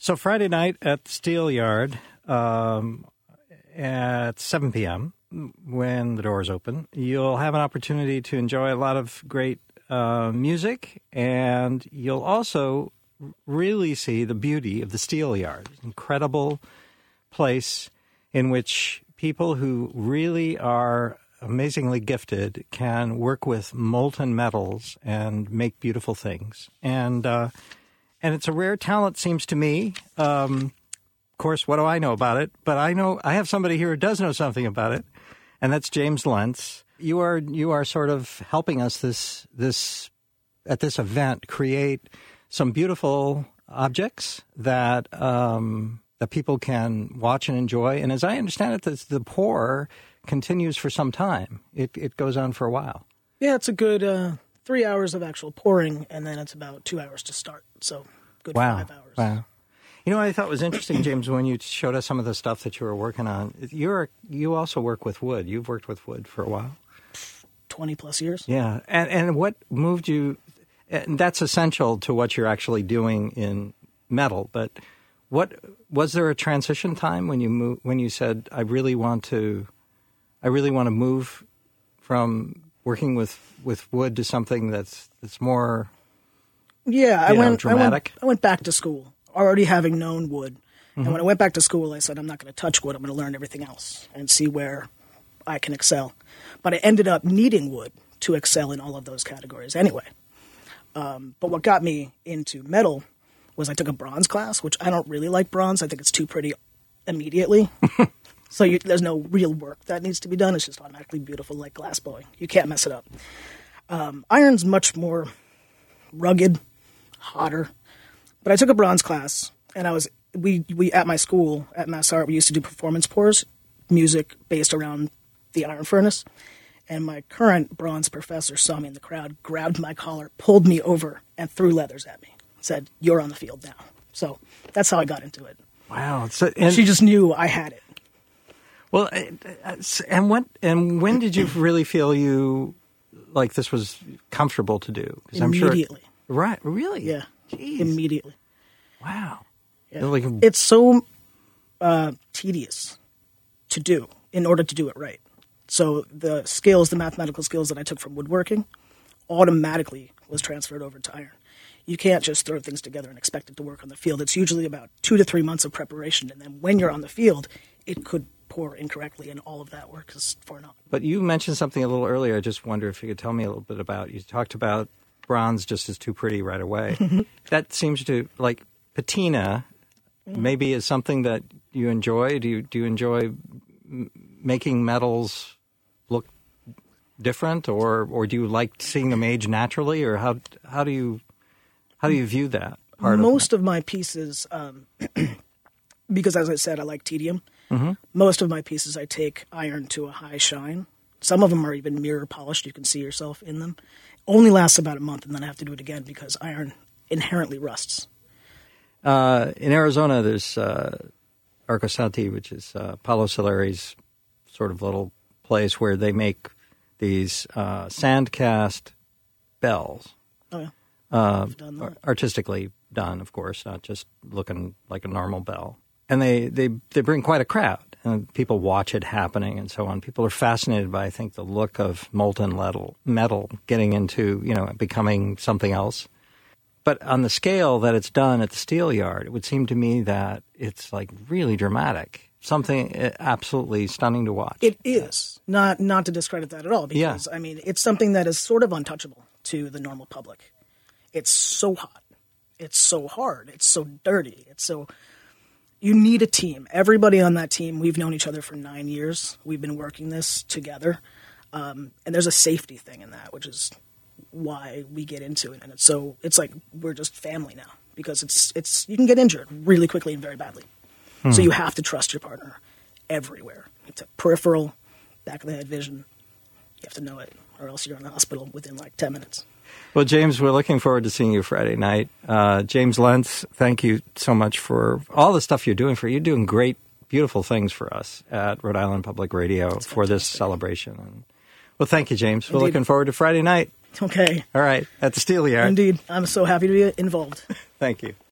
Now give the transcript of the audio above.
So Friday night at the Steel Yard at 7 p.m., when the doors open, you'll have an opportunity to enjoy a lot of great music, and you'll also really see the beauty of the Steel Yard. Incredible place in which people who really are amazingly gifted can work with molten metals and make beautiful things. And it's a rare talent, seems to me. Of course, what do I know about it? But I have somebody here who does know something about it, and that's James Lentz. You are sort of helping us at this event create some beautiful objects that that people can watch and enjoy. And as I understand it, the pour continues for some time. It goes on for a while. Yeah, it's a good 3 hours of actual pouring, and then it's about 2 hours to start. So good 5 hours. Wow. You know what I thought was interesting, James, when you showed us some of the stuff that you were working on, you also work with wood. You've worked with wood for a while. 20 plus years. Yeah. And what moved you, and that's essential to what you're actually doing in metal, but what was there a transition time when you said, I really want to move from working with wood to something that's more dramatic? I went back to school, already having known wood. Mm-hmm. And when I went back to school, I said, I'm not going to touch wood. I'm going to learn everything else and see where I can excel. But I ended up needing wood to excel in all of those categories anyway. But what got me into metal was I took a bronze class, which I don't really like bronze. I think it's too pretty immediately. So there's no real work that needs to be done. It's just automatically beautiful like glass blowing. You can't mess it up. Iron's much more rugged, hotter. But I took a bronze class, and we at my school, at Mass Art, we used to do performance pours, music based around the iron furnace. And my current bronze professor saw me in the crowd, grabbed my collar, pulled me over, and threw leathers at me. Said, "You're on the field now." So that's how I got into it. Wow. She just knew I had it. Well, and when did you really feel like this was comfortable to do? Immediately. Right. Really? Yeah. Jeez. Immediately. Wow. Yeah. It's so tedious to do in order to do it right. So the mathematical skills that I took from woodworking automatically was transferred over to iron. You can't just throw things together and expect it to work on the field. It's usually about 2 to 3 months of preparation. And then when you're on the field, it could pour incorrectly, and all of that work is for naught. But you mentioned something a little earlier. I just wonder if you could tell me a little bit about. You talked about bronze just as too pretty right away. That seems to, like, patina maybe is something that you enjoy. Do you enjoy making metals look different, or do you like seeing them age naturally, or how do you view that part? Most of my pieces, because as I said, I like tedium. Mm-hmm. Most of my pieces, I take iron to a high shine. Some of them are even mirror polished. You can see yourself in them. Only lasts about a month, and then I have to do it again because iron inherently rusts. In Arizona, there's Arcosanti, which is Paolo Soleri's sort of little place where they make these sand-cast bells. Oh, yeah. I've done that. Artistically done, of course, not just looking like a normal bell. And they bring quite a crowd, and people watch it happening and so on. People are fascinated by, I think, the look of molten metal getting into, becoming something else. But on the scale that it's done at the Steel Yard, it would seem to me that it's like really dramatic. Something absolutely stunning to watch. It is. Not to discredit that at all, because, I mean, it's something that is sort of untouchable to the normal public. It's so hot. It's so hard. It's so dirty. You need a team. Everybody on that team, we've known each other for 9 years. We've been working this together. And there's a safety thing in that, which is why we get into it. And it's like we're just family now, because it's you can get injured really quickly and very badly. So you have to trust your partner everywhere. It's a peripheral, back of the head vision. You have to know it, or else you're in the hospital within like 10 minutes. Well, James, we're looking forward to seeing you Friday night. James Lentz, thank you so much for all the stuff you're doing. You're doing great, beautiful things for us at Rhode Island Public Radio for this celebration. Well, thank you, James. Indeed. We're looking forward to Friday night. Okay. All right, at the Steel Yard. Indeed. I'm so happy to be involved. Thank you.